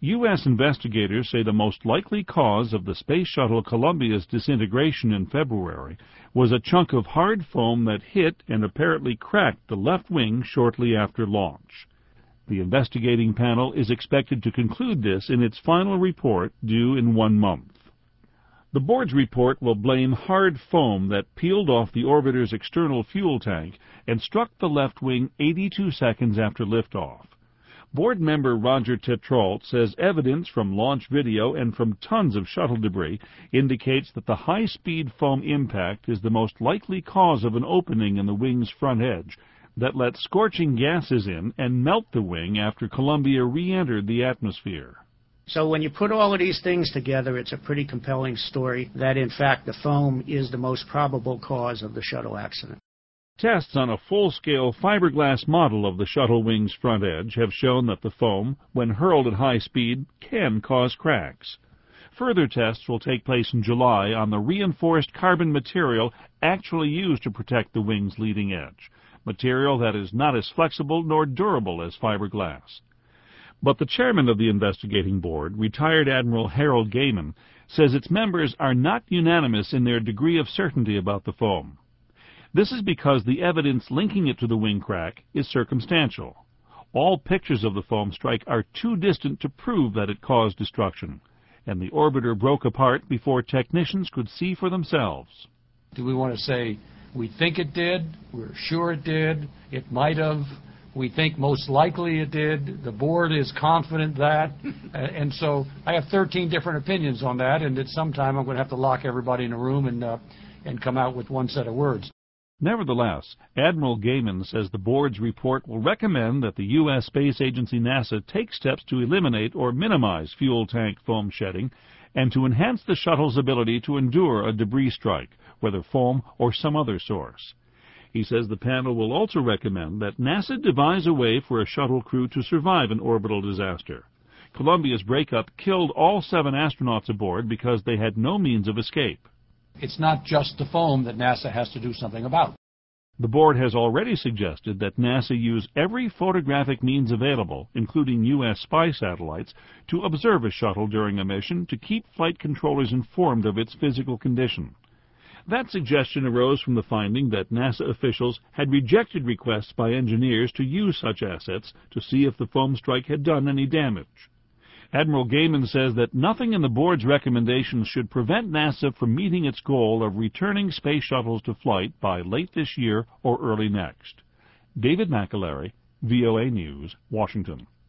U.S. investigators say the most likely cause of the Space Shuttle Columbia's disintegration in February was a chunk of hard foam that hit and apparently cracked the left wing shortly after launch. The investigating panel is expected to conclude this in its final report due in 1 month. The board's report will blame hard foam that peeled off the orbiter's external fuel tank and struck the left wing 82 seconds after liftoff. Board member Roger Tetrault says evidence from launch video and from tons of shuttle debris indicates that the high-speed foam impact is the most likely cause of an opening in the wing's front edge that let scorching gases in and melt the wing after Columbia re-entered the atmosphere. So when you put all of these things together, it's a pretty compelling story that, in fact, the foam is the most probable cause of the shuttle accident. Tests on a full-scale fiberglass model of the shuttle wing's front edge have shown that the foam, when hurled at high speed, can cause cracks. Further tests will take place in July on the reinforced carbon material actually used to protect the wing's leading edge, material that is not as flexible nor durable as fiberglass. But the chairman of the investigating board, retired Admiral Harold Gehman, says its members are not unanimous in their degree of certainty about the foam. This is because the evidence linking it to the wing crack is circumstantial. All pictures of the foam strike are too distant to prove that it caused destruction, and the orbiter broke apart before technicians could see for themselves. Do we want to say, we think it did, we're sure it did, it might have, we think most likely it did, the board is confident that, and so I have 13 different opinions on that, and at some time I'm going to have to lock everybody in a room and come out with one set of words. Nevertheless, Admiral Gehman says the board's report will recommend that the U.S. Space Agency NASA take steps to eliminate or minimize fuel tank foam shedding and to enhance the shuttle's ability to endure a debris strike, whether foam or some other source. He says the panel will also recommend that NASA devise a way for a shuttle crew to survive an orbital disaster. Columbia's breakup killed all 7 astronauts aboard because they had no means of escape. It's not just the foam that NASA has to do something about. The board has already suggested that NASA use every photographic means available, including U.S. spy satellites, to observe a shuttle during a mission to keep flight controllers informed of its physical condition. That suggestion arose from the finding that NASA officials had rejected requests by engineers to use such assets to see if the foam strike had done any damage. Admiral Gehman says that nothing in the board's recommendations should prevent NASA from meeting its goal of returning space shuttles to flight by late this year or early next. David McAlery, VOA News, Washington.